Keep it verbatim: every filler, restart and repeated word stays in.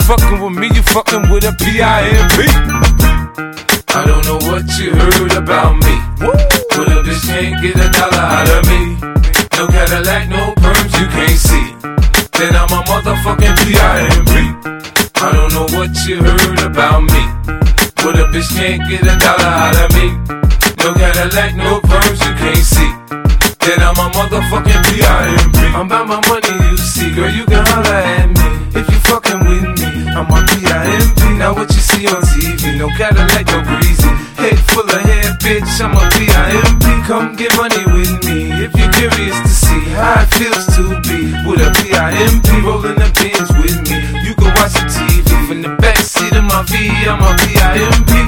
fucking with me, you fucking with a P I M P. I don't know what you heard about me, but a bitch can't get a dollar out of me. No Cadillac, no perms, you can't see that I'm a motherfucking P I M P. I don't know what you heard about me, but a bitch can't get a dollar out of me. No Cadillac, no perms, you can't see that I'm a motherfucking P I M P. I'm about my money, you see, girl, you can holler at me if you fucking with me. I'm a P I M P. Now what you see on T V, no Cadillac, no breezy, head full of hair, bitch, I'm a P I M P. Come get money with me if you're curious to see how it feels to be with a P I M P. Rolling the pins with me, you can watch the T V from the backseat of my V, I'm a P I M P.